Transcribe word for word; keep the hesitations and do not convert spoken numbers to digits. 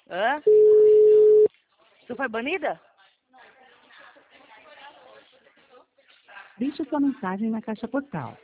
Hã? Tu foi banida? Deixe sua mensagem na caixa postal.